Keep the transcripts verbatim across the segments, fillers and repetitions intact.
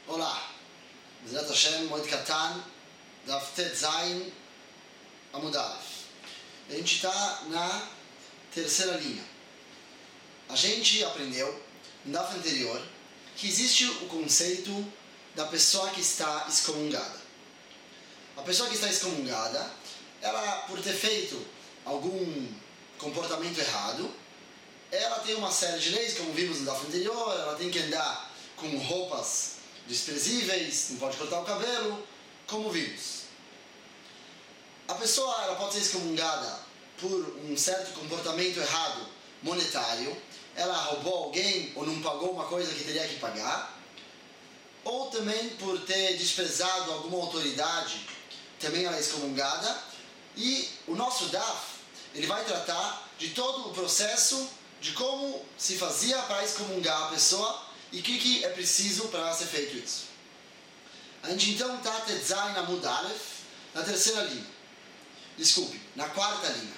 Olá, Bezrat Hashem, Moed Katan, Daf Tet Zayin, Amud Aleph. A gente está na terceira linha. A gente aprendeu, no Daf anterior, que existe o conceito da pessoa que está excomungada. A pessoa que está excomungada, ela, por ter feito algum comportamento errado, ela tem uma série de leis, como vimos no Daf anterior, ela tem que andar com roupas desprezíveis, não pode cortar o cabelo, como vimos. A pessoa ela pode ser excomungada por um certo comportamento errado monetário, ela roubou alguém ou não pagou uma coisa que teria que pagar, ou também por ter desprezado alguma autoridade, também ela é excomungada. E o nosso Daf, ele vai tratar de todo o processo de como se fazia para excomungar a pessoa e o que, que é preciso para ser feito isso. A gente então está Tet Zayin Amud Aleph, na terceira linha. Desculpe, na quarta linha.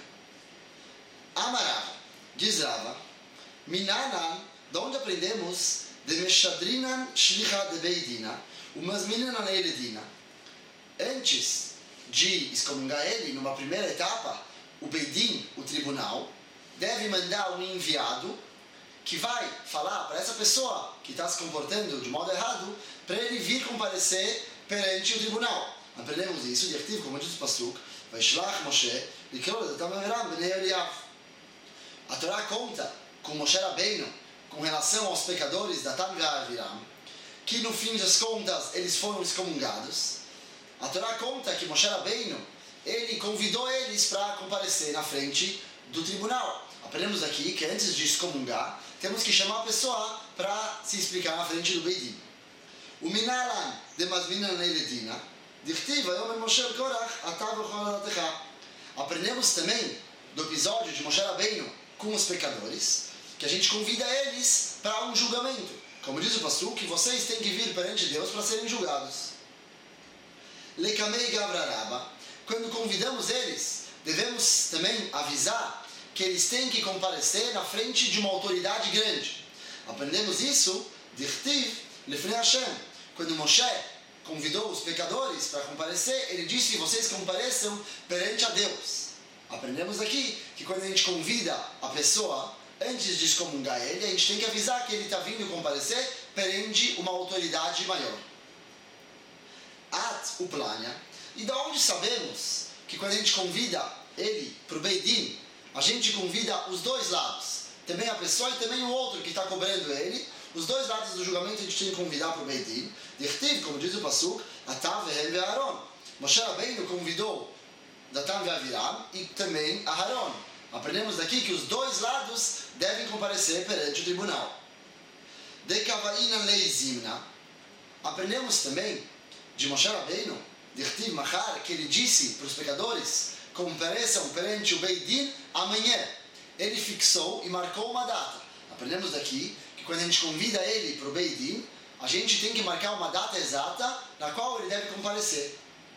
Amarava, diz Rava, Minanan, de onde aprendemos, de Meshadrinan Shlicha de Beidina, umas meninas Eredina. Antes de excomungar ele, numa primeira etapa, o Beidin, o tribunal, deve mandar um enviado que vai falar para essa pessoa que está se comportando de modo errado, para ele vir comparecer perante o tribunal. Aprendemos isso de Artiv, como diz o Pasuk, Vaishlach Moshe, Likrol Datam Aviram Bnei Eliav. A Torá conta com Moshe Rabbeinu com relação aos pecadores da Datam Aviram, que no fim das contas eles foram excomungados. A Torá conta que Moshe Rabbeinu, ele convidou eles para comparecer na frente do tribunal. Aprendemos aqui que antes de excomungar, temos que chamar a pessoa para se explicar na frente do Beidin. O Minalan de Mazminan Leiledina, Dichtiv Ayom Moshe Korach, Atav Ocholatecha. Aprendemos também do episódio de Moshe Rabbeinu com os pecadores, que a gente convida eles para um julgamento. Como diz o Pasuk, que vocês têm que vir perante Deus para serem julgados. Lekamei Gavraraba, quando convidamos eles, devemos também avisar que eles têm que comparecer na frente de uma autoridade grande. Aprendemos isso de Chtiv Lefnei Hashem. Quando Moshe convidou os pecadores para comparecer, ele disse: vocês compareçam perante a Deus. Aprendemos aqui que quando a gente convida a pessoa, antes de excomungar ele, a gente tem que avisar que ele está vindo comparecer perante uma autoridade maior. At Uplania. E da onde sabemos que quando a gente convida ele para o Beidin, a gente convida os dois lados, também a pessoa e também o outro que está cobrando ele, os dois lados do julgamento a gente tem que convidar para o Beidin. Dichtiv, como diz o Pasuk, Atav Vehem Ve'aron. Moshe Rabbeinu convidou Datam Ve'aviram e também Aharon. Aprendemos daqui que os dois lados devem comparecer perante o tribunal. De Kavainan Leizimna. Aprendemos também de Moshe Rabbeinu, Dichtiv Machar, que ele disse para os pecadores: compareçam perante o Beidin amanhã. Ele fixou e marcou uma data. Aprendemos daqui que quando a gente convida ele para o Beidin, a gente tem que marcar uma data exata na qual ele deve comparecer.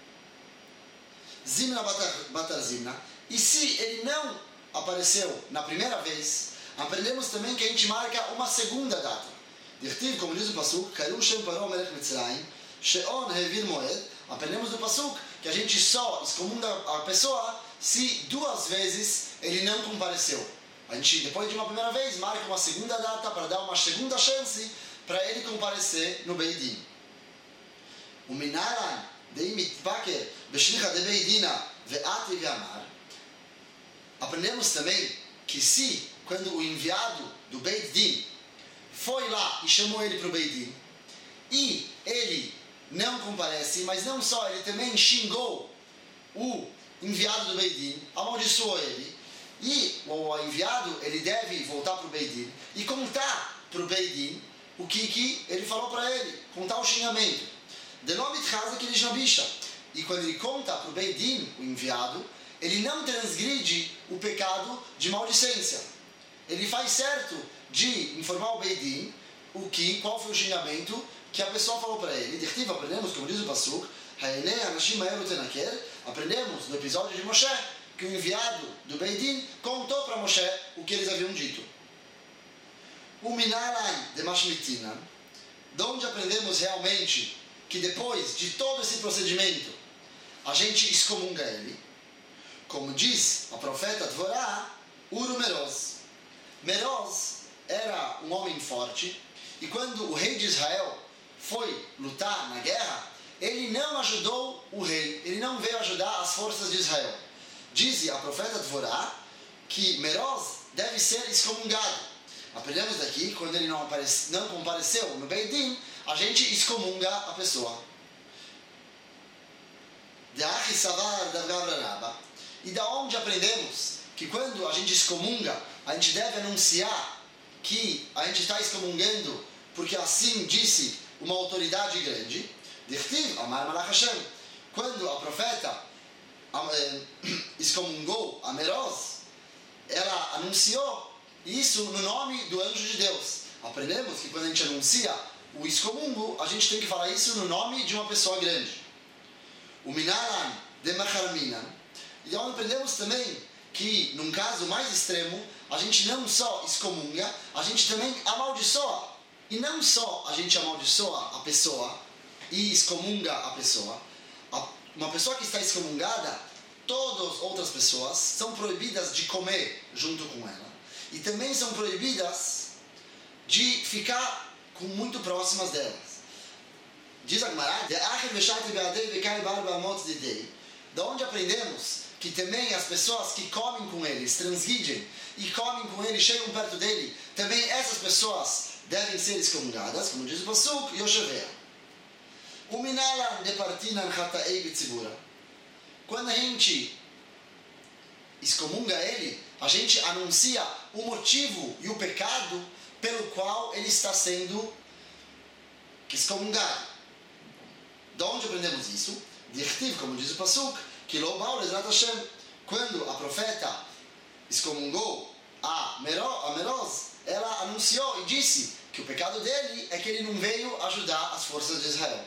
Zimna Batar Zimna. E se ele não apareceu na primeira vez, aprendemos também que a gente marca uma segunda data. Dirtiv, como diz o Pasuk, Karu Shem Paro Melech Mitzrayim, Sheon Hevir Moed. Aprendemos do Pasuk que a gente só excomunga a pessoa se duas vezes ele não compareceu. A gente, depois de uma primeira vez, marca uma segunda data para dar uma segunda chance para ele comparecer no Beidin. O Minaran de Mitpaker Beshlicha de Beidina Ve'ati Ve'amar. Aprendemos também que se, quando o enviado do Beidin foi lá e chamou ele para o Beidin, e ele não comparece, mas não só, ele também xingou o enviado do Beidin, amaldiçoou ele, e o enviado ele deve voltar para o Beidin e contar para o Beidin o que, que ele falou para ele, contar o xingamento. E quando ele conta para o Beidin, o enviado, ele não transgride o pecado de maldicência. Ele faz certo de informar o Beidin o que, qual foi o xingamento que a pessoa falou para ele. Dirtiv, aprendemos, como diz o Pasuk, aprendemos no episódio de Moshe que o enviado do Beidin contou para Moshe o que eles haviam dito. O Minalan de Mashmitina, de onde aprendemos realmente que depois de todo esse procedimento, a gente excomunga ele. Como diz a profeta Dvorá, Uru Meroz. Meroz era um homem forte, e quando o rei de Israel foi lutar na guerra, ele não ajudou o rei, ele não veio ajudar as forças de Israel. Diz a profeta Dvorá que Meroz deve ser excomungado. Aprendemos daqui, quando ele não, aparece, não compareceu no Beit Din, a gente excomunga a pessoa. E da onde aprendemos que quando a gente excomunga, a gente deve anunciar que a gente está excomungando, porque assim disse uma autoridade grande. Dirtiv, Amar Malach Hashem. Quando a profeta excomungou a Meroz, ela anunciou isso no nome do anjo de Deus. Aprendemos que quando a gente anuncia o excomungo, a gente tem que falar isso no nome de uma pessoa grande. O Minaran de Macharminan. E onde aprendemos também que, num caso mais extremo, a gente não só excomunga, a gente também amaldiçoa. E não só a gente amaldiçoa a pessoa e excomunga a pessoa. Uma pessoa que está excomungada, todas as outras pessoas são proibidas de comer junto com ela. E também são proibidas de ficar com muito próximas delas. Diz a Gemara, de onde aprendemos que também as pessoas que comem com ele, transgidem e comem com ele, chegam perto dele, também essas pessoas devem ser excomungadas, como diz o Pasuk, Yoshevea. O Minalan de Partinan Chataei Bitzibura. Quando a gente excomunga ele, a gente anuncia o motivo e o pecado pelo qual ele está sendo excomungado. De onde aprendemos isso? Dirtiv, como diz o Pasuk, que lo ba'u le'ezrat Hashem. Quando a profeta excomungou a Meroz, ela anunciou e disse que o pecado dele é que ele não veio ajudar as forças de Israel.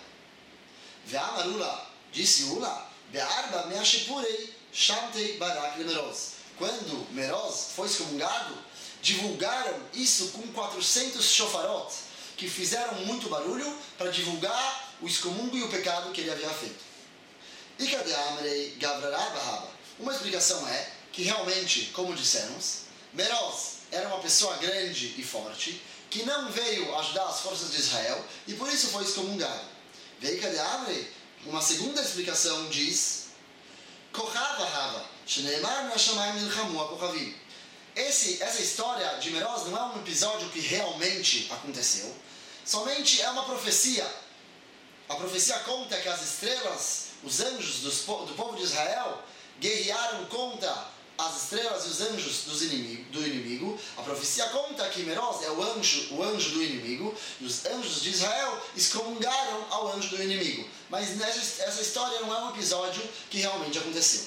Ve'amar Ula, disse Ula, be'arba me'ashipurei shamtei barak le'Meroz. Quando Meroz foi excomungado, divulgaram isso com quatrocentos shofarot, que fizeram muito barulho para divulgar o excomungo e o pecado que ele havia feito. E cadê Amrei Gavrarabahaba? Uma explicação é que realmente, como dissemos, Meroz era uma pessoa grande e forte, que não veio ajudar as forças de Israel, e por isso foi excomungado. Veio cadê Amrei? Uma segunda explicação diz, Kochavahava, Shneimar Nashamayim Nilchamu Akochavim. Esse, essa história de Meroz não é um episódio que realmente aconteceu, somente é uma profecia. A profecia conta que as estrelas, os anjos dos, do povo de Israel, guerrearam contra as estrelas e os anjos dos inimigo, do inimigo. A profecia conta que Meroz é o anjo, o anjo do inimigo, e os anjos de Israel excomungaram ao anjo do inimigo. Mas nessa, essa história não é um episódio que realmente aconteceu.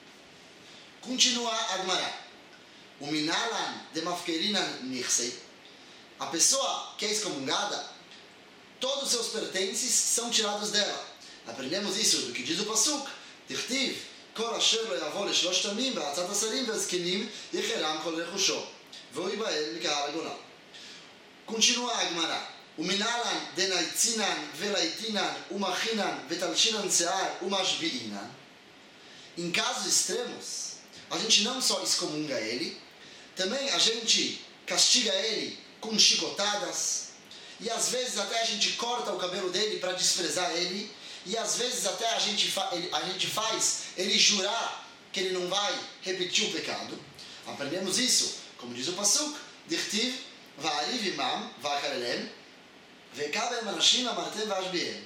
Continua a Gemara. O Minalan de Mafkerinan Nirsei. A pessoa que é excomungada, todos os seus pertences são tirados dela. Aprendemos isso do que diz o Pasuk. Dirtiv, Kol asher lo yavo leshlosh tamim ba'atzat asarim ve'azkenim yecheram kol rechusho ve'u yibael mikahar hagolah. Continua a Gemara. Uminalan de naitzinan ve'laitinan umachinan ve'talshinan se'ar umashbi'inan. Em casos extremos, a gente não só excomunga ele, também a gente castiga ele com chicotadas, e às vezes até a gente corta o cabelo dele para desprezar ele, e às vezes até a gente, fa- ele, a gente faz ele jurar que ele não vai repetir o pecado. Aprendemos isso, como diz o Pasuk, Dirtiv, Va'ariv imam, Va'karelem, Ve'kabel manashim amartem va'ashbiem.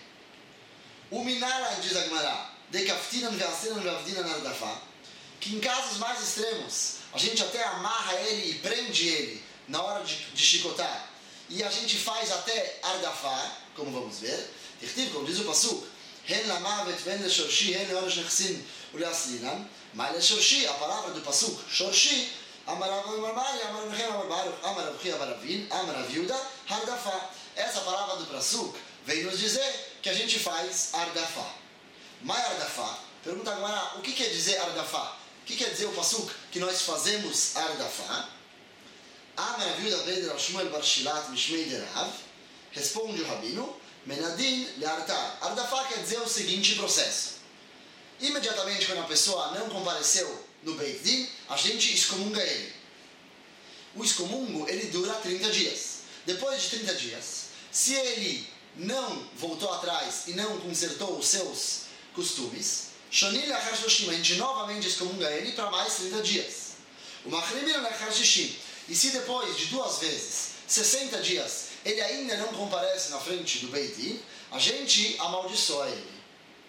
O Minalan, diz a Gemara, de Kaftinan ve'asenan ve'avdinan ardafá, que em casos mais extremos, a gente até amarra ele e prende ele na hora de, de chicotar, e a gente faz até ardafá, como vamos ver, como diz o Pasuk, Hen lamavet ven leshorshi, hen leoresh nechsin uleaslinan, mas leshorshi, a palavra do Pasuk, shorshi, amarav marmari, amarav nechem, amarav baruch, amarav chi, amarav vin, amarav viuda, ardafá. Essa palavra do Pasuk vem nos dizer que a gente faz ardafá. Mai ardafá. Pergunta agora, o que quer dizer ardafá? O que quer dizer o Pasuk que nós fazemos ardafá? Amarav viuda beder al Shmuel bar Shilat mishmei derav, Responde o rabino, menadin leartar. Ardafá quer dizer o seguinte processo. Imediatamente quando a pessoa não compareceu no Beit Din, a gente excomunga ele. O excomungo, ele dura trinta dias. Depois de trinta dias, se ele não voltou atrás e não consertou os seus costumes, Shonil Lachar Shloshim, a gente novamente excomunga ele para mais trinta dias. O Machrimim Lachar Shishim. E se depois de duas vezes, sessenta dias, ele ainda não comparece na frente do Beit Din, a gente amaldiçoa ele.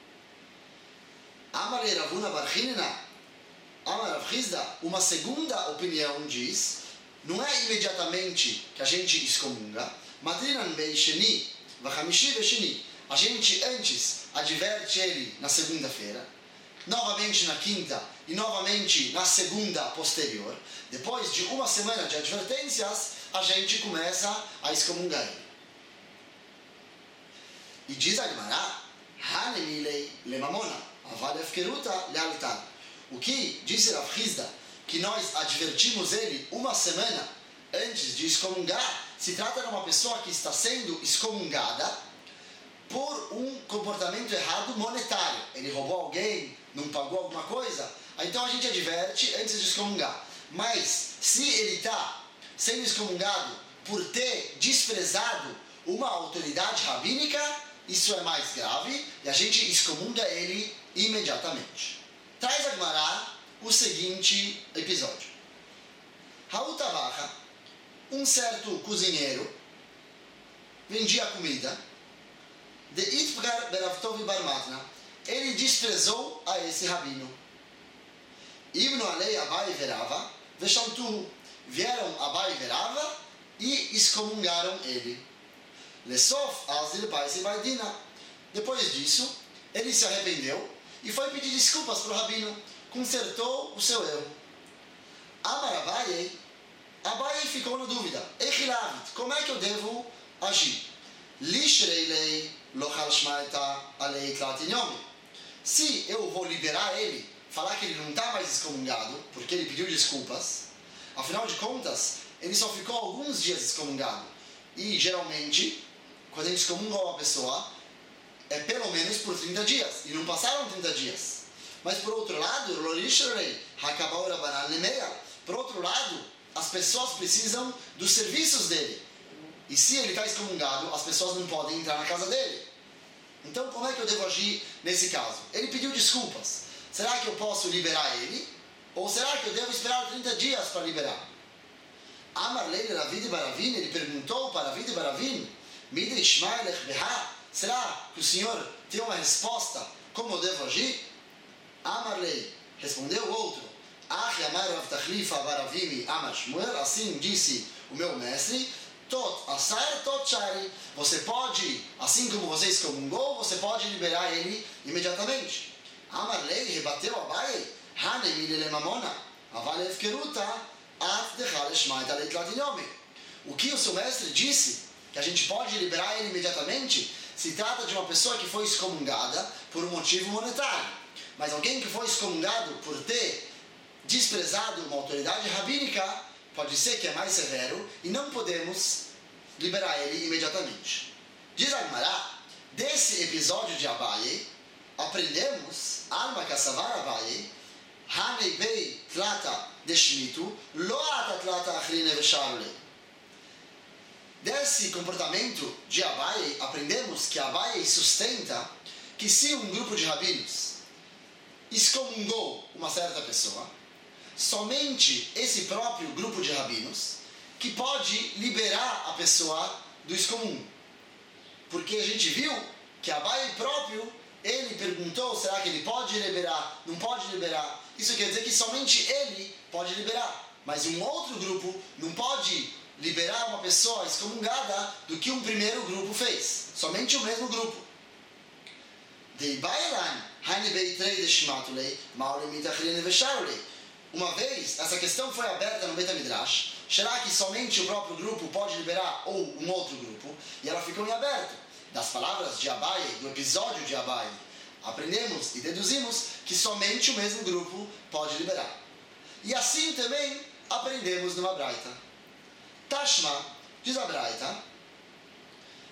Amar Ravuna bar Chinina, Amar Rav Hizda, uma segunda opinião diz, não é imediatamente que a gente excomunga, Matrinan Bei Sheni, Vachamishi Vesheni, a gente antes adverte ele na segunda-feira, novamente na quinta e novamente na segunda posterior. Depois de uma semana de advertências, a gente começa a excomungar ele. E diz a Gemara, Hanemilei lemamona, aval efkeruta lealtar. O que disse Rav Hizda, que nós advertimos ele uma semana antes de excomungar, se trata de uma pessoa que está sendo excomungada por um comportamento errado monetário. Ele roubou alguém, não pagou alguma coisa, então a gente adverte antes de excomungar. Mas se ele está sendo excomungado por ter desprezado uma autoridade rabínica, isso é mais grave e a gente excomunga ele imediatamente. Traz a Gemara o seguinte episódio. Hautavacha, um certo cozinheiro, vendia comida, de Itpgar Beravtov Bar Matna, ele desprezou a esse rabino. Ibnu Alei Abai Verava, Veshamtuhu, vieram Abai Verava e excomungaram ele. Lesof Azir Paisi Baidina. Depois disso, ele se arrependeu e foi pedir desculpas para o rabino, consertou o seu erro. Amar Abai, Abai ficou na dúvida. Eichilavit, como é que eu devo agir? Lishreilei lochal shmaita alei tlatinyomi. Se eu vou liberar ele, falar que ele não está mais excomungado, porque ele pediu desculpas, afinal de contas, ele só ficou alguns dias excomungado. E geralmente, quando a gente excomunga uma pessoa, é pelo menos por trinta dias. E não passaram trinta dias. Mas por outro lado, por outro lado, as pessoas precisam dos serviços dele. E se ele está excomungado, as pessoas não podem entrar na casa dele. Então, como é que eu devo agir nesse caso? Ele pediu desculpas. Será que eu posso liberar ele? Ou será que eu devo esperar trinta dias para liberar? Amar Leile Ravid Baravin, ele perguntou para Ravid Baravin, Midri Ishmaelech Beha, será que o senhor tem uma resposta? Como eu devo agir? Amar Leile, respondeu o outro, Ach Amar Rav Tachlifa Baravimi Amar Shmuel, assim disse o meu mestre, Tot Asar Tot Shari, você pode, assim como você excomungou, você pode liberar ele imediatamente. Amar Leile rebateu Abai, Hanem Ile Lemamona, Aval Efkeruta, o que o seu mestre disse, que a gente pode liberar ele imediatamente, se trata de uma pessoa que foi excomungada por um motivo monetário. Mas alguém que foi excomungado por ter desprezado uma autoridade rabínica, pode ser que é mais severo, e não podemos liberar ele imediatamente. Diz a Gemara, desse episódio de Abaye, aprendemos, Alma Kassavar Abaye, Hanei Bei Tlata Deshmitu, Loata Tlata Achrine Vesharle. Desse comportamento de Abai, aprendemos que Abai sustenta que se um grupo de rabinos excomungou uma certa pessoa, somente esse próprio grupo de rabinos que pode liberar a pessoa do excomungo. Porque a gente viu que Abai próprio, ele perguntou, será que ele pode liberar, não pode liberar? Isso quer dizer que somente ele pode liberar, mas um outro grupo não pode liberar uma pessoa excomungada do que um primeiro grupo fez. Somente o mesmo grupo. Uma vez, essa questão foi aberta no Beit HaMidrash. Será que somente o próprio grupo pode liberar ou um outro grupo? E ela ficou em aberto. Das palavras de Abai, do episódio de Abai, aprendemos e deduzimos que somente o mesmo grupo pode liberar. E assim também aprendemos numa Braita. Tashma, diz a Braita,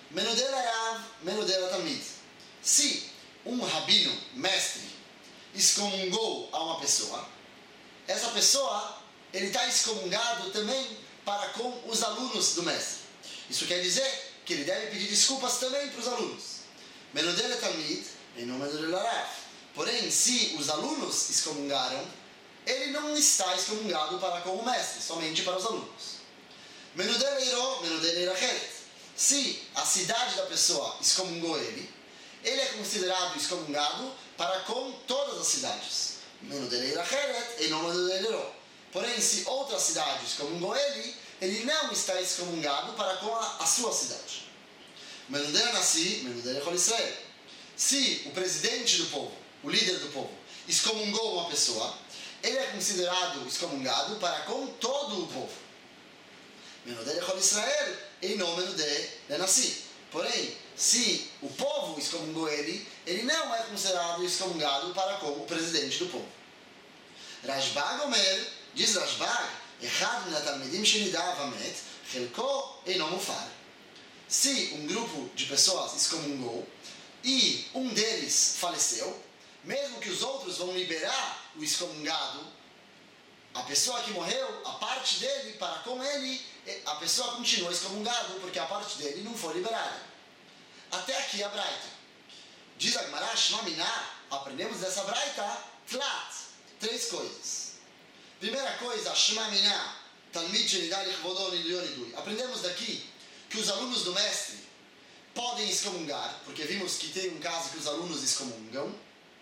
Menudel Rav, Menudel Talmid. Se um rabino, mestre, excomungou a uma pessoa, essa pessoa, ele está excomungado também para com os alunos do mestre. Isso quer dizer que ele deve pedir desculpas também para os alunos. Menudel Talmid, em nome do Rav. Porém, se os alunos excomungaram, ele não está excomungado para com o mestre, somente para os alunos. Menudel Eiro, Menudel Eiracheret. Se a cidade da pessoa excomungou ele, ele é considerado excomungado para com todas as cidades. Menudel Eiracheret, em nome do Eiro. Porém, se outra cidade excomungou ele, ele não está excomungado para com a, a sua cidade. Menudel Nasi, Menudel Echol Israel. Se o presidente do povo, o líder do povo, excomungou uma pessoa, ele é considerado excomungado para com todo o povo. Menudel Echol Israel, em nome do Nasi. Porém, se o povo excomungou ele, ele não é considerado excomungado para com o presidente do povo. Rashbag Omer, diz Rashbag, Echad min hatalmidim shenidav hamet, chelko eino mufar. Se um grupo de pessoas excomungou e um deles faleceu, mesmo que os outros vão liberar o excomungado, a pessoa que morreu, a parte dele, para com ele, a pessoa continua excomungado, porque a parte dele não foi liberada. Até aqui a Braita. Diz a Gemara, Shema Miná, aprendemos dessa Braita, Tlat, três coisas. Primeira coisa, Shema Miná, Talmid Shenidai Lichvodon Idui. Aprendemos daqui que os alunos do mestre podem excomungar, porque vimos que tem um caso que os alunos excomungam.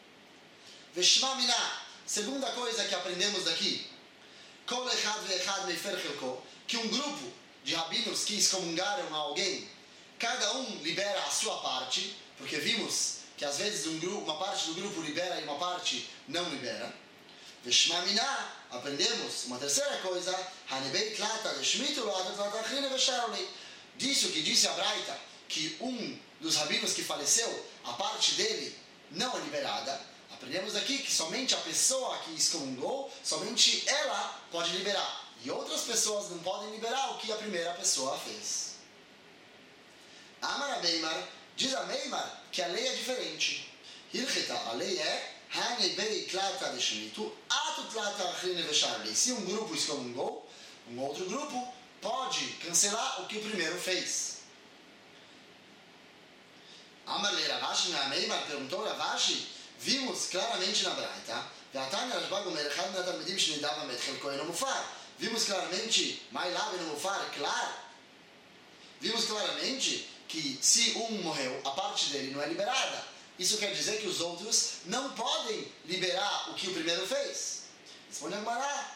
Veshma Miná, segunda coisa que aprendemos daqui, Kol Echad Ve'echad Meifer Chelko, que um grupo de rabinos que excomungaram a alguém, cada um libera a sua parte, porque vimos que às vezes um grupo, uma parte do grupo libera e uma parte não libera. Veshma Miná, aprendemos uma terceira coisa, Hanebei Tlata Deshmitu Loata Tlata Achrine Vesharoli. Disso que disse a Braita, que um dos rabinos que faleceu, a parte dele não é liberada. Aprendemos aqui que somente a pessoa que excomungou, somente ela pode liberar. E outras pessoas não podem liberar o que a primeira pessoa fez. Amar Abeimar, diz a Meimar que a lei é diferente. Hilcheta, a lei é Hanebei Tlata Deshmitu Atu Tlata Achrine Vesharoli. Se um grupo excomungou, um outro grupo pode cancelar o que o primeiro fez. Amar le Ravashi, a Meimar perguntou a Ravashi, vimos claramente na Braita, vimos claramente, claro, vimos claramente que se um morreu, a parte dele não é liberada. Isso quer dizer que os outros não podem liberar o que o primeiro fez. Responde a Gemara,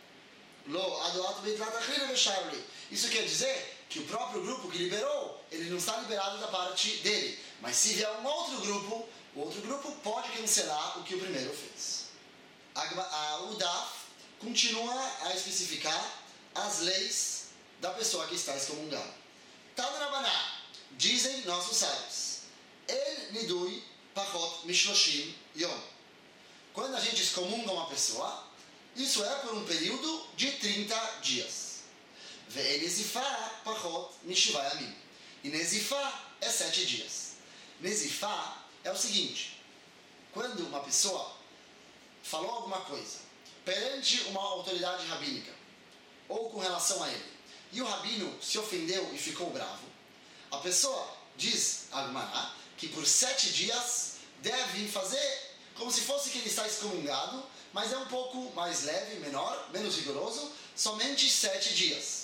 isso quer dizer que o próprio grupo que liberou, ele não está liberado da parte dele. Mas se vier um outro grupo, o outro grupo pode cancelar o que o primeiro fez. A, a Udaf continua a especificar as leis da pessoa que está excomungada. Tanu Rabaná, dizem nossos sábios, El Nidui Pachot Mishloshim Yom. Quando a gente excomunga uma pessoa, isso é por um período de trinta dias. Ve'el Nezifá Pachot Mishivai Yamim. E Nezifá é sete dias. Nezifá é o seguinte, quando uma pessoa falou alguma coisa perante uma autoridade rabínica, ou com relação a ele, e o rabino se ofendeu e ficou bravo, a pessoa diz a Gemara que por sete dias deve fazer como se fosse que ele está excomungado, mas é um pouco mais leve, menor, menos rigoroso, somente sete dias.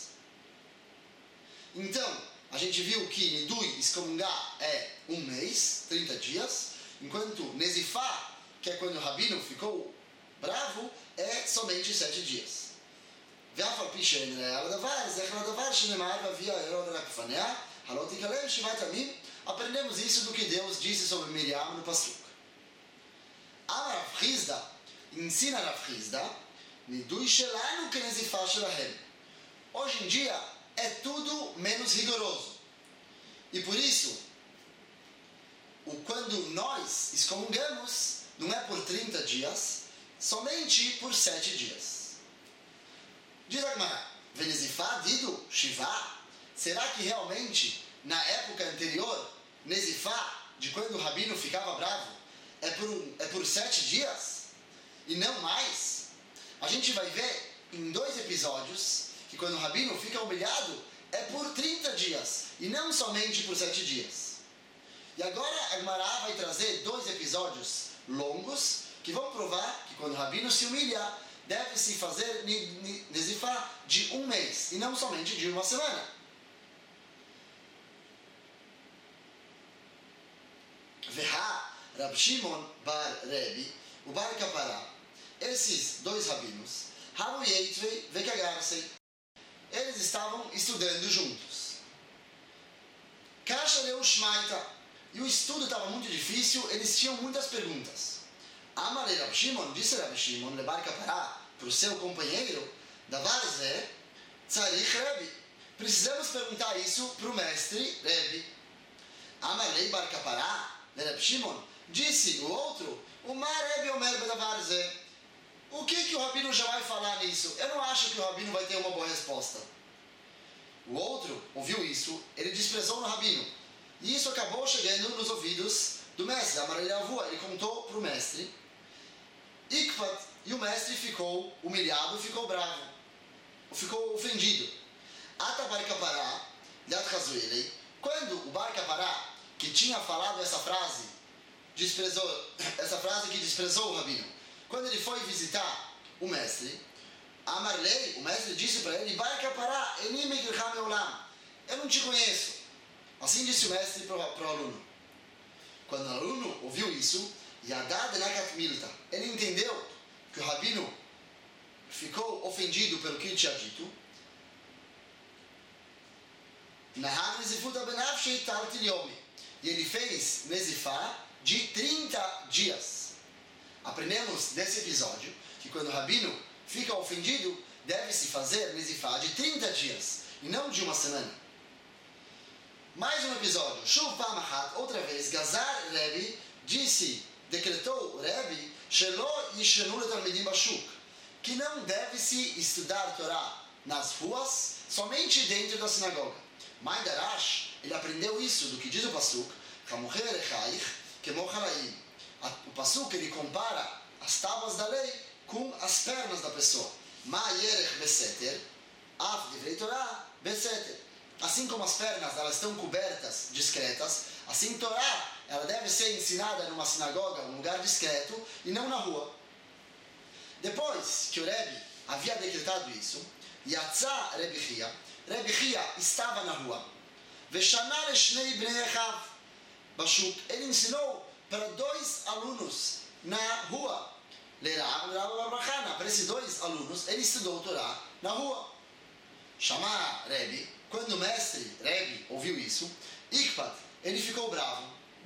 Então, a gente viu que Nidui, excomungar, é um mês, trinta dias, enquanto Nezifá, que é quando o rabino ficou bravo, é somente sete dias. Aprendemos isso do que Deus disse sobre Miriam no Pasuk. Amar Rav Hizda, ensina Rav Hizda, Nidui shelanu kenezifá shelahem. Hoje em dia, é tudo menos rigoroso. E por isso, o, quando nós excomungamos, não é por trinta dias, somente por sete dias. Diz a Gemara, Venezifá dido Shivá, será que realmente na época anterior, Nezifá, de quando o rabino ficava bravo, é por, é por sete dias e não mais. A gente vai ver em dois episódios que quando o rabino fica humilhado é por trinta dias e não somente por sete dias. E agora a Gemara vai trazer dois episódios longos que vão provar que quando o rabino se humilha, deve-se fazer Nezifá de um mês e não somente de uma semana. Veha Rab Shimon bar Rebbe, o Bar Kapará, esses dois rabinos, Havu Yeitvei Vekagarsei, eles estavam estudando juntos. Kasha Leu Shmaita, e o estudo estava muito difícil, eles tinham muitas perguntas. Amarei Rab Shimon, disse Rab Shimon, le Bar Kapará, para o seu companheiro, Davar Zé, Tzarich Rebbe, precisamos perguntar isso para o mestre Rebbe. Amarei Bar Kapará, Rab Shimon, disse o outro, o Mar Rebbe Omer Bedavar Zé, o que que o rabino já vai falar nisso? Eu não acho que o rabino vai ter uma boa resposta. O outro ouviu isso, ele desprezou no rabino, e isso acabou chegando nos ouvidos do mestre, Amarei Avua, ele contou para o mestre, Ikvat, e o mestre ficou humilhado, ficou bravo, ficou ofendido. Ata Bar Kapará, Yad Chazuelei, quando o Bar Kapará, que tinha falado essa frase, desprezou, essa frase que desprezou o rabino, quando ele foi visitar o mestre, Amarlei, o mestre disse para ele, Bar Kapará, Eni Megrcha Meolam, eu não te conheço. Assim disse o mestre para o aluno. Quando o aluno ouviu isso, Yadad Nakat Milta, ele entendeu que o rabino ficou ofendido pelo que ele tinha dito. E ele fez Nezifá de trinta dias. Aprendemos nesse episódio que quando o rabino fica ofendido, deve-se fazer Nezifá de trinta dias e não de uma semana. Mais um episódio. Shuv Pamahat, outra vez, Gazar Rebbe disse, decretou Rebbe, Shelo Yishenu Letalmidim Bashuk, que não deve-se estudar Torá nas ruas, somente dentro da sinagoga. Mai Darash, ele aprendeu isso do que diz o Pasuk, Kamocher Echaich, Kemo Haraim. O Pasuk, ele compara as tábuas da lei com as pernas da pessoa. Ma Yerech Beseter, Af Divrei Torá Beseter. Assim como as pernas elas estão cobertas, discretas, assim Torá ela deve ser ensinada numa sinagoga, um lugar discreto, e não na rua. Depois que o Rebbe havia decretado isso, Yatzá Rebbe Chia, Rebbe Chia estava na rua. Veshanar Eshnei Bnei Echav Bashuk, ele ensinou para dois alunos na rua. Lerab, Lerab Barbachana, para esses dois alunos, ele estudou o Torá na rua. Chamar Rebbe, quando o mestre Rebbe ouviu isso, Ikpat, ele ficou bravo.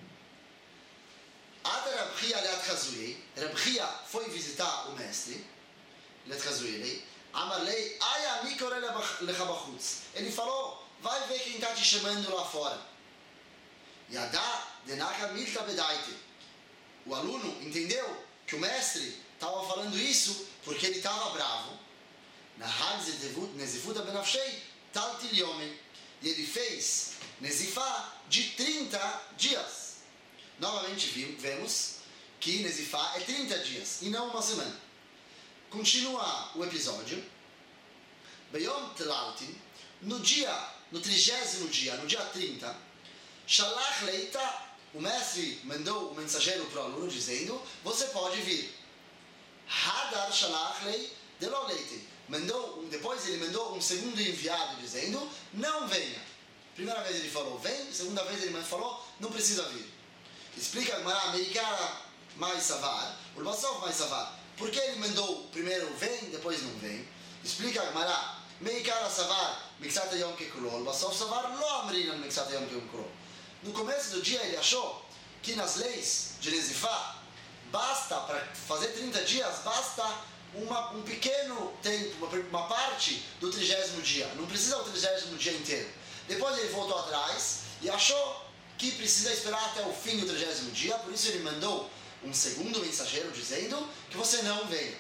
Ada Rab Chia Leat Chazuei, Rab Chia foi visitar o mestre, Leat Chazuei, Amarlei, Aya Mikore Lechabachutz. Ele falou, vai ver quem está te chamando lá fora. Yadá Denaka Milta Bedaite. O aluno entendeu que o mestre estava falando isso porque ele estava bravo. Nahag Nezifuta Benafshei Taltil Yomen. E ele fez Nezifá de trinta dias. Novamente vemos que Nezifá é trinta dias e não uma semana. Continua o episódio. Beyom Tlaltin, no dia, no trigésimo dia, no dia trinta, Shalach Leita, o mestre mandou o mensageiro para o aluno dizendo, você pode vir. Hadar Shalach Lei Delo Leite, mandou, depois ele mandou um segundo enviado dizendo, não venha. Primeira vez ele falou, vem, segunda vez ele falou, não precisa vir. Explica a Gemara, Meikara mais Savar, o Basov mais Savar. Por que ele mandou primeiro vem, depois não vem? Explica a Gemara, Meikara Savar, Miksata Yom Kekulol, Basov Savar, Lo Amrinan Miksata Yom Kekulol. No começo do dia ele achou que nas leis de Nezifá, basta, para fazer trinta dias, basta uma, um pequeno tempo, uma, uma parte do trigésimo dia. Não precisa o trigésimo dia inteiro. Depois ele voltou atrás e achou que precisa esperar até o fim do trigésimo dia, por isso ele mandou um segundo mensageiro dizendo que você não venha.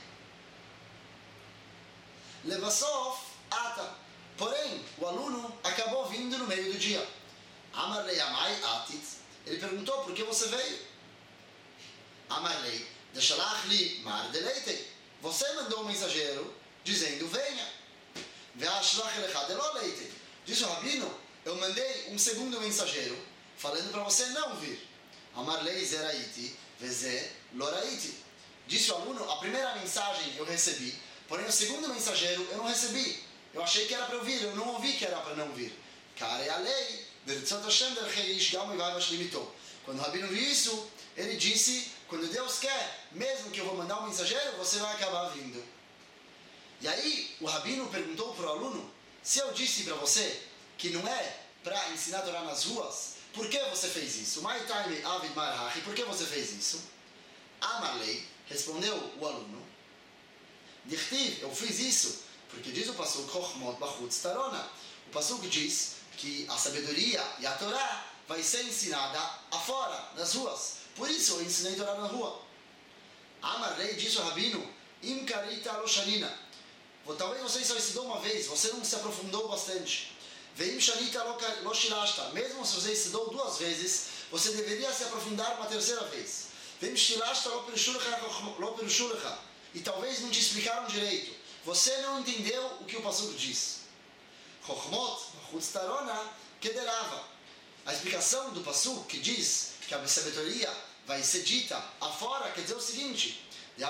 Levasof ata. Porém, o aluno acabou vindo no meio do dia. Amarlei amai atit. Ele perguntou, por que você veio? Amarlei, deshalach li mar deleitei. Você mandou um mensageiro dizendo, venha. Ve'ashlach elecha delo leitei. Disse o rabino, eu mandei um segundo mensageiro, falando para você não vir. Amarlei zeraiti, veze loraiti. Disse o aluno, a primeira mensagem eu recebi, porém o segundo mensageiro eu não recebi. Eu achei que era para eu vir, eu não ouvi que era para não vir. Kare alei, bertzot Hashem dercheish gam evai vashlimitou. Quando o rabino viu isso, ele disse, quando Deus quer, mesmo que eu vou mandar um mensageiro, você vai acabar vindo. E aí, o rabino perguntou para o aluno, se eu disse para você que não é para ensinar a Torá nas ruas, por que você fez isso? Mai time avid marachi, por que você fez isso? Amarlei, respondeu o aluno, Dichtiv, eu fiz isso, porque diz o pasuk, Chochmot bachutz tarona. O pasuk diz que a sabedoria e a Torá vai ser ensinada afora, nas ruas. Por isso eu ensinei a Torá na rua. Amarlei, disse o rabino, Im karita loshanina. Talvez você só estudou uma vez, você não se aprofundou bastante. Veim shanita loshilashta. Mesmo se você estudou duas vezes, você deveria se aprofundar uma terceira vez. Veim shilashta lo perushulecha. E talvez não te explicaram direito. Você não entendeu o que o pasuk diz. Chochmot, bachutz tarona, kederava. A explicação do pasuk que diz que a sabedoria vai ser dita afora, quer dizer o seguinte,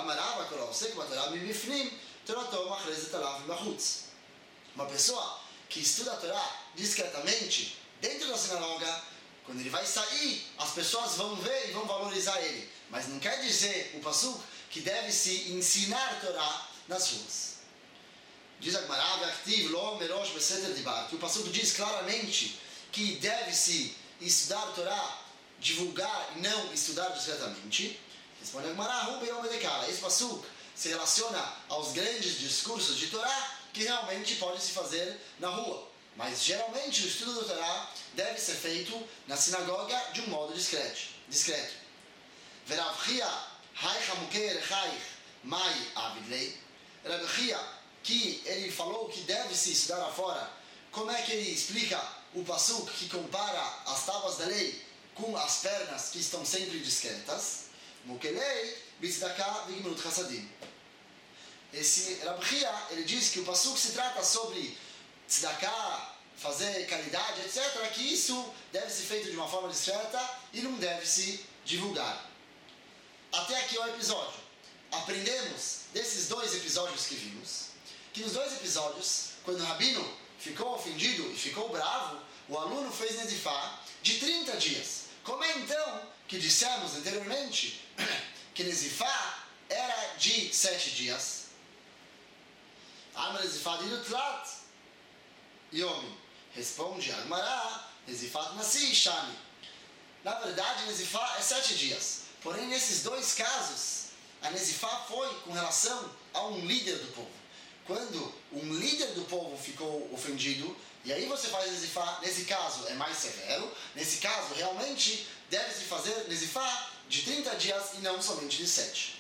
uma pessoa que estuda a Torá discretamente, dentro da sinagoga, quando ele vai sair, as pessoas vão ver e vão valorizar ele. Mas não quer dizer o pasuk que deve se ensinar a Torá nas ruas. Diz a Gemara, que o pasuk diz claramente que deve-se estudar a Torá, divulgar e não estudar discretamente. Responde a Gemara, esse pasuk se relaciona aos grandes discursos de Torá que realmente pode se fazer na rua. Mas geralmente o estudo do Torá deve ser feito na sinagoga de um modo discreto. discreto. Rav Chia, que ele falou que deve se estudar afora, como é que ele explica o pasuk que compara as tábuas da lei com as pernas que estão sempre discretas? Mukelei bitzedakah v'gimilut chassadim. Esse Rav Chia, ele diz que o pasuk se trata sobre tzedakah, fazer caridade, etcétera, que isso deve ser feito de uma forma discreta e não deve se divulgar. Até aqui é o episódio. Aprendemos desses dois episódios que vimos, que nos dois episódios, quando o rabino ficou ofendido e ficou bravo, o aluno fez nezifá de trinta dias. Como é então que dissemos anteriormente que nezifá era de sete dias? Amar nezifá de Yutlat Yomi. Responde a Gemara, nezifá nasi shani. Na verdade, nezifá é sete dias. Porém, nesses dois casos, a nezifá foi com relação a um líder do povo. Quando um líder do povo ficou ofendido, e aí você faz nezifá, nesse caso é mais severo, nesse caso realmente deve-se fazer nezifá de trinta dias e não somente de sete.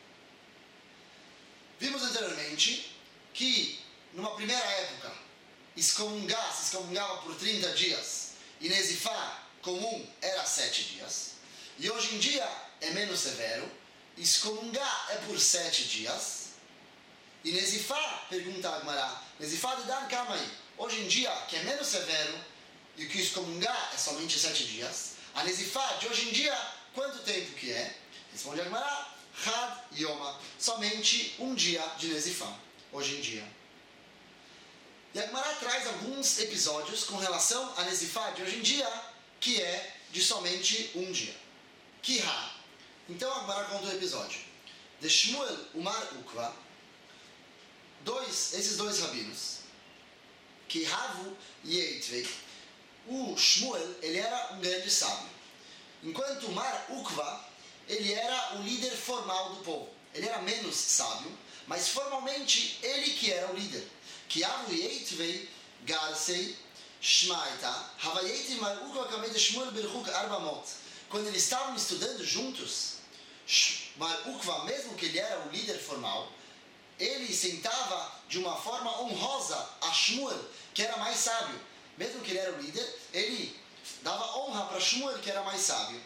Vimos anteriormente que numa primeira época excomungar, se excomungava por trinta dias e nezifá comum era sete dias, e hoje em dia é menos severo, excomungar é por sete dias. E nezifá, pergunta a Gemara, nezifá de Dan Kamai, hoje em dia, que é menos severo, e o que excomungar é somente sete dias, a nezifá de hoje em dia, quanto tempo que é? Responde a Gemara, Had Yoma, somente um dia de nezifá, hoje em dia. E a Gemara traz alguns episódios com relação a nezifá de hoje em dia, que é de somente um dia. Kiha. Então a Gemara conta o episódio. De Shmuel Umar Ukva, Dois, esses dois rabinos, que Ravu e Eitvei, o Shmuel, ele era um grande sábio, enquanto Mar Ukva, ele era o líder formal do povo. Ele era menos sábio, mas formalmente ele que era o líder. Que Ravu e Eitvei, Garsei, Shmaita, Havayeti Mar Ukva Kamed Shmuel Berchuk Arbamot. Quando eles estavam estudando juntos, Mar Ukva, mesmo que ele era o líder formal, ele sentava de uma forma honrosa a Shmuel, que era mais sábio. Mesmo que ele era o líder, ele dava honra para Shmuel, que era mais sábio.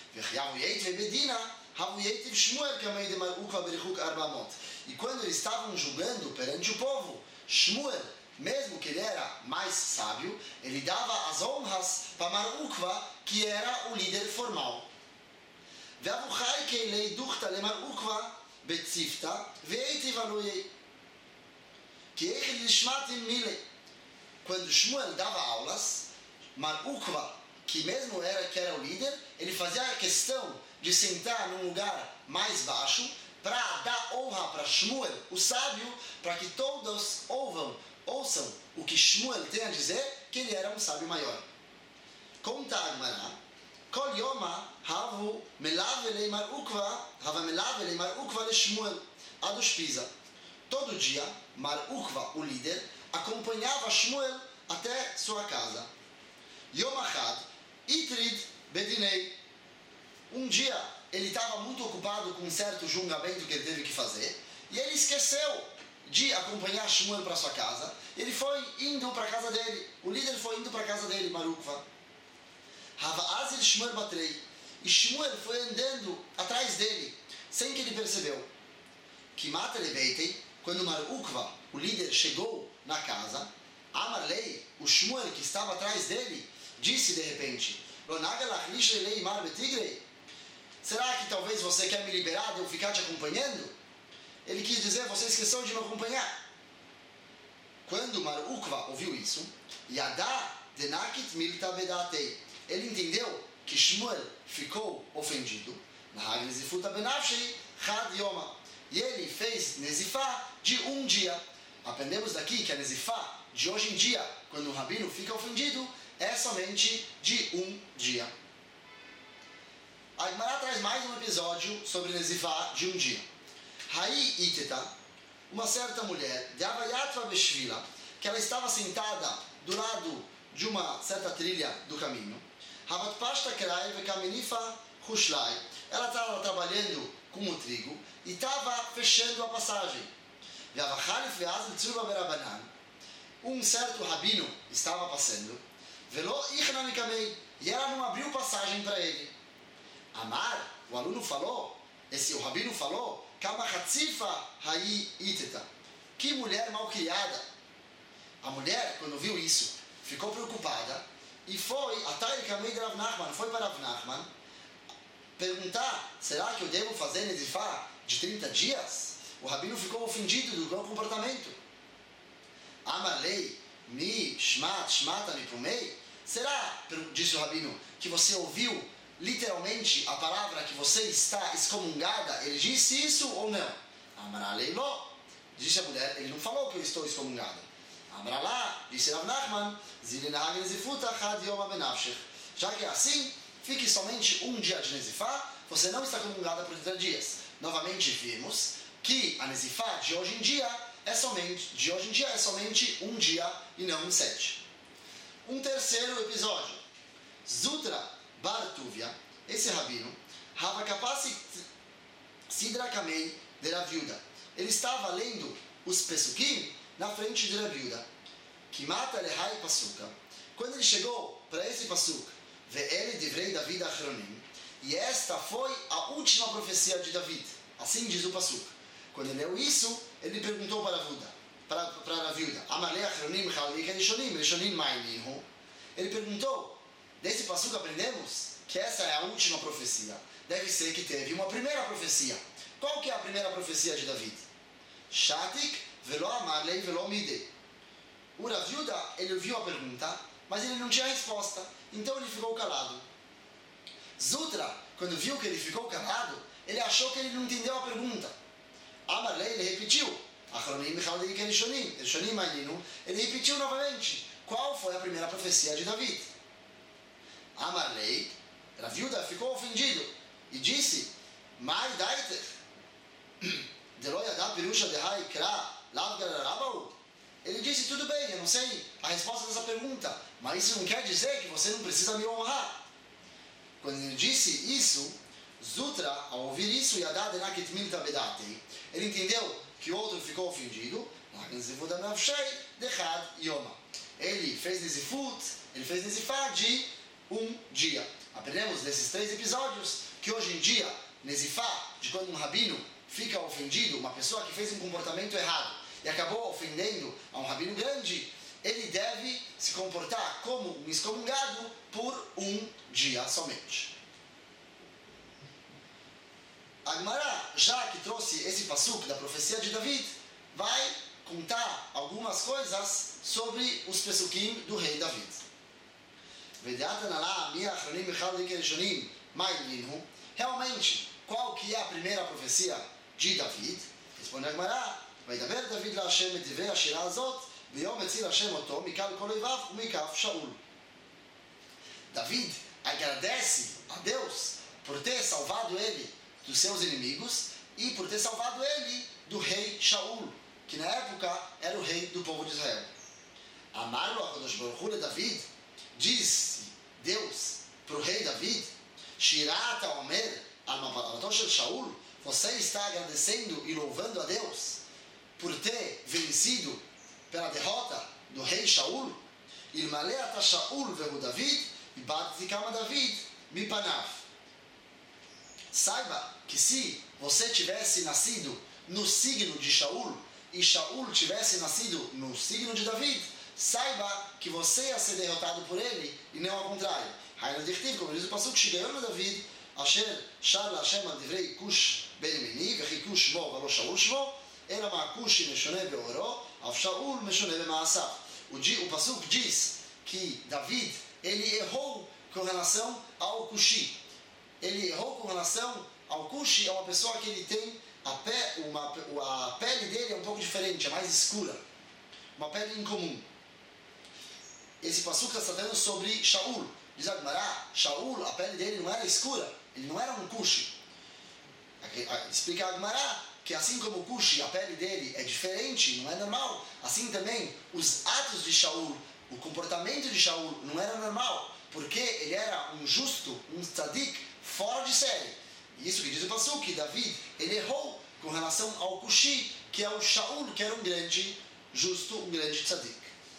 E quando eles estavam julgando perante o povo, Shmuel, mesmo que ele era mais sábio, ele dava as honras para Mar Ukva, que era o líder formal. Quando Shmuel dava aulas, Mar Ukva, que mesmo era, que era o líder, ele fazia a questão de sentar num lugar mais baixo para dar honra para Shmuel, o sábio, para que todos ouvam, ouçam o que Shmuel tem a dizer, que ele era um sábio maior. Conta a Gemara, Kol Yoma havu melav elei Mar Ukva, hava melav elei Mar Ukva le Shmuel, Adus Pisa. Todo dia, Mar Ukva, o líder, acompanhava Shmuel até sua casa. Yom Achad, Itrid Bedinei. Um dia, ele estava muito ocupado com um certo julgamento que ele teve que fazer, e ele esqueceu de acompanhar Shmuel para sua casa. Ele foi indo para a casa dele. O líder foi indo para a casa dele, Mar Ukva. Hava Azil Shmuel Batrei. E Shmuel foi andando atrás dele, sem que ele percebeu. Kimat Lebeitei, quando Mar Ukva, o líder, chegou na casa, Amarlei, o Shmuel que estava atrás dele, disse de repente, será que talvez você quer me liberar de eu ficar te acompanhando? Ele quis dizer, você esqueceu de me acompanhar. Quando Mar Ukva ouviu isso, Yadá denakit milta bedatei, ele entendeu que Shmuel ficou ofendido, e ele fez Nezifá de um dia. Aprendemos daqui que a Nezifá de hoje em dia, quando o rabino fica ofendido, é somente de um dia. A Gemara traz mais um episódio sobre Nezifá de um dia. Hai Iteta, uma certa mulher, de Avayatva Beshvila, que ela estava sentada do lado de uma certa trilha do caminho. Havat Pashta Krai Vekaminifa Hushlai. Ela estava trabalhando com o trigo e estava fechando a passagem. Um certo rabino estava passando, e ela não abriu passagem para ele. Amar, o aluno falou, esse, o rabino falou, que mulher malcriada. A mulher, quando viu isso, ficou preocupada e foi, foi para Rav Nachman perguntar, será que eu devo fazer Nezifá de trinta dias? O rabino ficou ofendido do meu comportamento. Amarlei, mi, shmat, shmata, mi pumei. Será, disse o rabino, que você ouviu literalmente a palavra que você está excomungada? Ele disse isso ou não? Amarlei lo. Disse a mulher, ele não falou que eu estou excomungada. Amaralá, disse Rav Nachman, zilinag nezifuta chad yoma benafshech. Já que é assim, fique somente um dia de Nezifá, você não está comungada por trinta dias. Novamente vimos que a Nezifá de hoje em dia é somente, de hoje em dia é somente um dia e não um sete. Um terceiro episódio. Zutra Bar Tuvia, esse rabino, Hava Kapasi Sidra Kamei de Rav Yuda. Ele estava lendo os Pesukim na frente de Rav Yuda. Kimata Lehai Pasuka. Quando ele chegou para esse Pasuk, Ve'ele Divrei David Achronim, e esta foi a última profecia de David. Assim diz o Pasuk. Quando ele leu isso, ele perguntou para Rav Yuda, para, para Rav Yuda, Amalei Achronim Chalei Rishonim, Rishonim Ma'inihu. Ele perguntou, desse Pasuk aprendemos que essa é a última profecia. Deve ser que teve uma primeira profecia. Qual que é a primeira profecia de David? Shatik velo amarlei velo midei. O Rav Yuda, ele ouviu a pergunta, mas ele não tinha resposta, então ele ficou calado. Zutra, quando viu que ele ficou calado, ele achou que ele não entendeu a pergunta. Amarlei, ele repetiu. Achronim Chalei Rishonim, Rishonim Ma'inihu. Ele repetiu novamente. Qual foi a primeira profecia de David? Amarlei, Rav Yuda ficou ofendido e disse, Mai daiter, Delo yada pirusha dehai kra, lav gararabau. Ele disse, tudo bem, eu não sei a resposta dessa pergunta, mas isso não quer dizer que você não precisa me honrar. Quando ele disse isso, Zutra, ao ouvir isso, yada denakit milta bedatei, ele entendeu que o outro ficou ofendido, ele fez Nezifut, ele fez Nezifá de um dia. Aprendemos nesses três episódios que hoje em dia, Nezifá, de quando um rabino fica ofendido, uma pessoa que fez um comportamento errado e acabou ofendendo a um rabino grande, ele deve se comportar como um excomungado por um dia somente. A Gemara, já que trouxe esse passuco da profecia de David, vai contar algumas coisas sobre os pesukim do rei David. Realmente, qual que é a primeira profecia de David? Responde a Gemara, וידבר דוד להשם את דברי השירה הזאת, ויום הציל השם אותו מכלל כל אויביו ומכף שאול. David agradece a Deus por ter salvado ele dos seus inimigos e por ter salvado ele do rei Shaul, que na época era o rei do povo de Israel. Amar-lo a Kadosh Baruch Hu David, disse Deus para o rei David, Shirat Omer al-Mapalato shel Shaul, você está agradecendo e louvando a Deus por ter vencido pela derrota do rei Shaul? Ilmale ata Shaul vehu David, ibatzi kama David mipanav. Saiba que se você tivesse nascido no signo de Shaul e Shaul tivesse nascido no signo de David, saiba que você ia ser derrotado por ele e não ao contrário. Hainu dichtiv, como diz o passuco, Shigeyon David, asher shar Hashem al divrei Kush ben Mini, vechi Kush shmo velo Shaul shmo, ela ma Kush meshone beoro, av Shaul meshone bemaasav. O passuco diz que David, ele errou com relação ao Kushi. Ele errou com relação ao Kushi, é uma pessoa que ele tem a, pe, uma, a pele dele é um pouco diferente, é mais escura, uma pele incomum. Esse passuco está tratando sobre Shaul. Diz a Gemara, Shaul, a pele dele não era escura, ele não era um Kushi. Explica a Gemara que assim como o Kushi, a pele dele é diferente, não é normal, assim também os atos de Shaul, o comportamento de Shaul não era normal, porque ele era um justo, um tzadik, fora de série. E isso que diz o passuco, que David, ele errou com relação ao Kushi, que é o Shaul, que era um grande justo, um grande tzadik.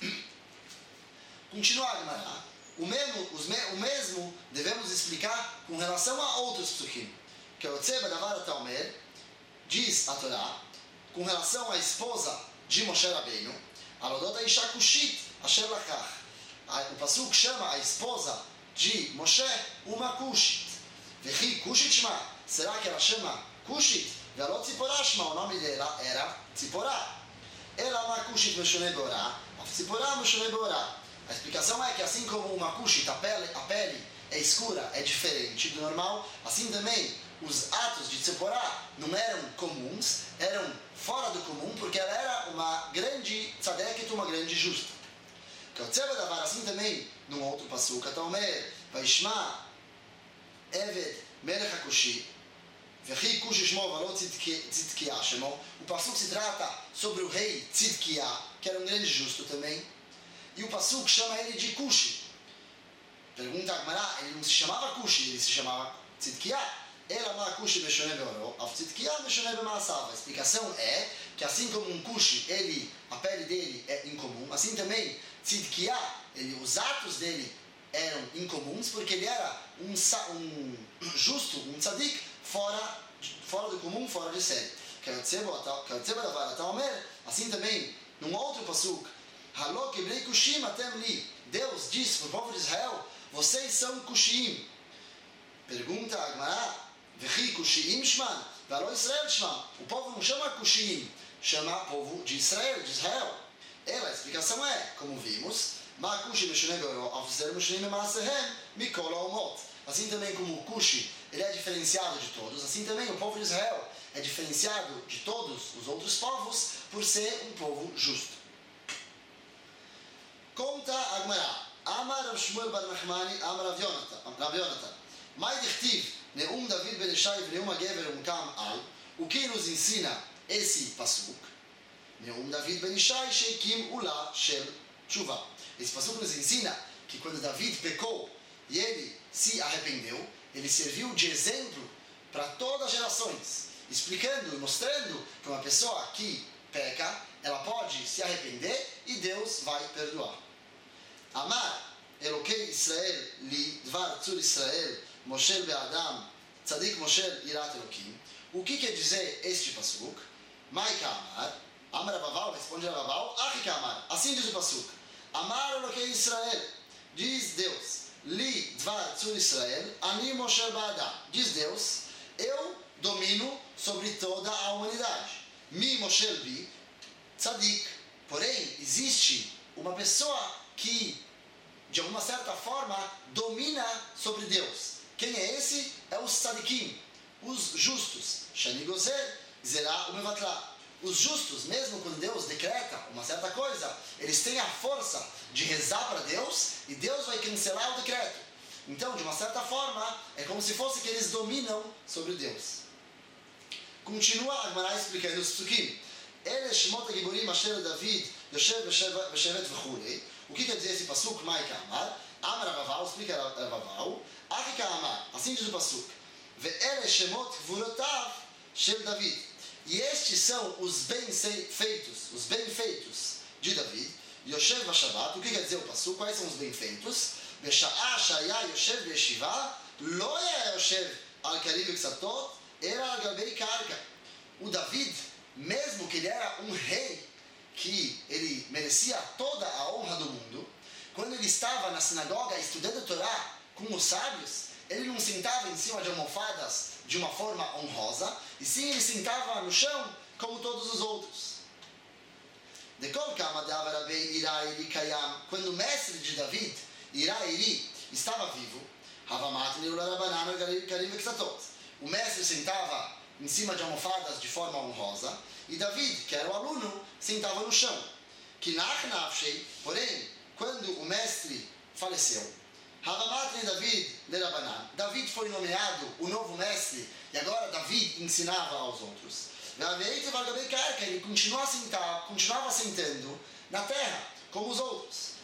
Continuar, Gemara. O mesmo, os me, o mesmo devemos explicar com relação a outros psukim. Que o Tzeba Davar Talmer diz a Torá, com relação à esposa de Moshe Rabbeinu, Alodot Isha Kushit Asher Lakach. O passuco chama a esposa de Moshe uma Kushit. Vechi Kushit Shma. Será que ela chama Kushit? Velot Tziporah Shma. O nome dela era Tziporah. Ela ma Kushit Meshone Beorah. Tziporah Meshone Beorah. A explicação é que assim como uma Kushit, a pele, a pele é escura, é diferente do normal, assim também os atos de Tziporah não eram comuns, eram fora do comum, porque ela era uma grande tzadeket, uma grande justa. Que o Tzeba Davar, assim também, num outro passuca, Talmer, Vaishma, Eved, Melech HaKushi, Vechi Kushi Shmo Valo Tzidkiah Shemo. O passuco se trata sobre o rei Tzidkiah, que era um grande justo também, e o passuco chama ele de Kushi. Pergunta a Gemara, ele não se chamava Kushi, ele se chamava Tzidkiah. Ela ma Kushi Meshone Beoro, av Tzidkiah Meshone Bemaasav. A explicação é que assim como um Kushi, ele, a pele dele é incomum, assim também Tzidkiah, ele, os atos dele eram incomuns, porque ele era um, um justo, um tzadik, fora, fora do comum, fora de série. Assim também, num outro pasuk, Deus disse para o povo de Israel, vocês são Kushim. Pergunta a Gemara, Vechi Kushim Shman, Valo Israel Shman. O povo não chama Kushim, chama povo de Israel, de Israel. Ela, a explicação é, como vimos, assim também como o Kushi, ele é diferenciado de todos, assim também o povo de Israel é diferenciado de todos os outros povos por ser um povo justo. Conta a Gemara, Amar Rav Shmuel bar Nachmani, Amar Rav Yonatan, Mai dichtiv, Neum David ben Ishai v'Neum HaGever Umkam Al, o que nos ensina esse pasuk? Neum David ben Ishai Sheikim Ula Shel Tshuva. Esse pasuk nos ensina que quando David pecou e ele se arrependeu, ele serviu de exemplo para todas as gerações, explicando e mostrando que uma pessoa que peca, ela pode se arrepender e Deus vai perdoar. Amar, Elokei Israel li dvar tzur Israel, Moshe be'adam, tzadik Moshe irat Elokim. O que quer dizer este pasuk? Mai Kamar, Amar Avaval, responde Avaval, Achi Kamar. Assim diz o pasuk. Amar Elokei Israel, diz Deus, li dvar tzur Israel, ani Moshe be'adam. Diz Deus, eu domino sobre toda a humanidade. Mi Moshe bi, tzadik. Porém, existe uma pessoa que, de alguma certa forma, domina sobre Deus. Quem é esse? É os tzadikim, os justos. Shani gozer, zerá o mevatlá. Os justos, mesmo quando Deus decreta uma certa coisa, eles têm a força de rezar para Deus e Deus vai cancelar o decreto. Então, de uma certa forma, é como se fosse que eles dominam sobre Deus. Continua a Gemara explicando os psukim. Ele shemot hagiborim asher David yoshev v'shevet v'chulei. O que quer dizer esse pasuk? Mai Kamar. Amar Avaval, explica Avaval. Achi Kamar, assim diz o pasuk. Ve'ele shemot gvurotav shel David. E estes são os bem-feitos, os bem-feitos de David. Yoshev v'shavat. O que quer dizer o pasuk? Quais são os bem-feitos? בשעה שהיה יושב בישיבה, לא היה יושב על כלים וקצתות, אלא על גבי קרקע. O David, mesmo que ele era um rei, que ele merecia toda a honra do mundo, quando ele estava na sinagoga estudando a Torá com os sábios, ele não sentava em cima de almofadas de uma forma honrosa, e sim ele sentava no chão como todos os outros. Quando o mestre de David, Irairi, estava vivo, o mestre sentava em cima de almofadas de forma honrosa, e David, que era o aluno, sentava no chão. Porém, quando o mestre faleceu, David, David foi nomeado o novo mestre, e agora David ensinava aos outros. Ele continuava, sentar, continuava sentando na terra, como os outros.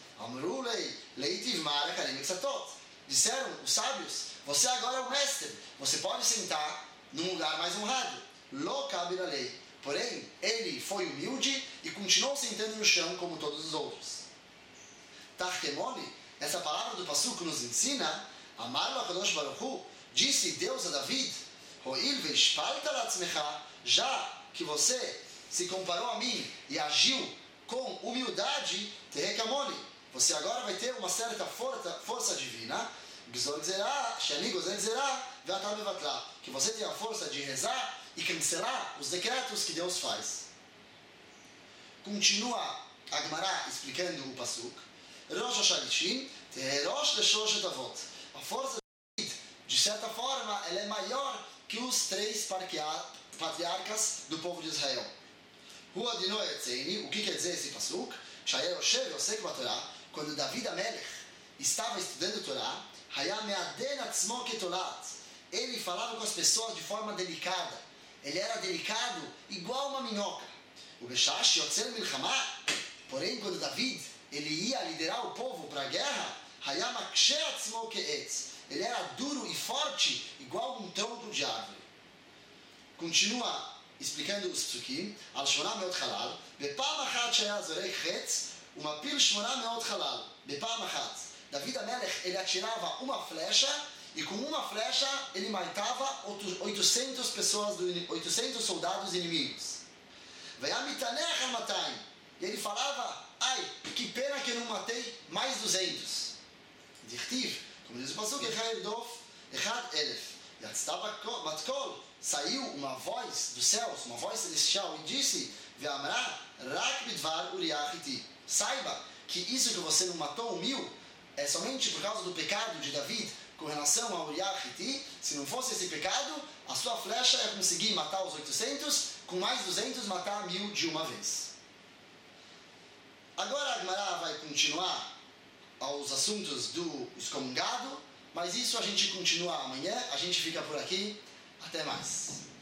Disseram os sábios, você agora é o mestre, você pode sentar num lugar mais honrado. Lo kabir alei. Porém, ele foi humilde e continuou sentando no chão como todos os outros. Tarkemoni, essa palavra do pasuk nos ensina, Amar lo HaKadosh Baruch Hu, disse Deus a David, Ho'il ve'ishpalta la'atzmecha, já que você se comparou a mim e agiu com humildade, Terekamoni, você agora vai ter uma certa força, força divina, que você tem a força de rezar e cancelar os decretos que Deus faz. Continua a Gemara explicando o pasuk. Rosh Hashanah, Teherosh Leshosh Avot. A força de David, de certa forma, ela é maior que os três patriarcas do povo de Israel. Hu Adino Etzeini, o que quer dizer esse pasuk? Shaya Yoshev Yosek Batorah, quando David Amelech estava estudando Torá, Haya Me'aden Atzmo Ketolat, ele falava com as pessoas de forma delicada, ele era delicado igual uma minhoca. O Beshash Yotzer Milchama, porém quando David ele ia liderar o povo para a guerra, Haya Makshe Atzmo Ke'etz, ele era duro e forte igual um tronco de árvore. Continua explicando os psukim, al shmona meot halal, bepam achat shaya zorei chetz, uma pil shmona meot halal, bepam achat. David Amelech, ele atirava uma flecha, e com uma flecha ele matava oitocentas pessoas, oitocentos soldados inimigos. Vayamitanech al-matayim, e ele falava, ai, que pena que eu não matei mais duzentos. Dichtiv, como diz o pasuk, echad dof, echad elef, yatzta batkol, saiu uma voz dos céus, uma voz celestial, e disse, Ve'amra, rak bidvar uriah hiti. Saiba que isso que você não matou mil é somente por causa do pecado de David com relação a Uriah Hiti. Se não fosse esse pecado, a sua flecha ia conseguir matar os oitocentos, com mais duzentos matar mil de uma vez. Agora a Gemara vai continuar aos assuntos do excomungado, mas isso a gente continua amanhã, a gente fica por aqui. Até mais.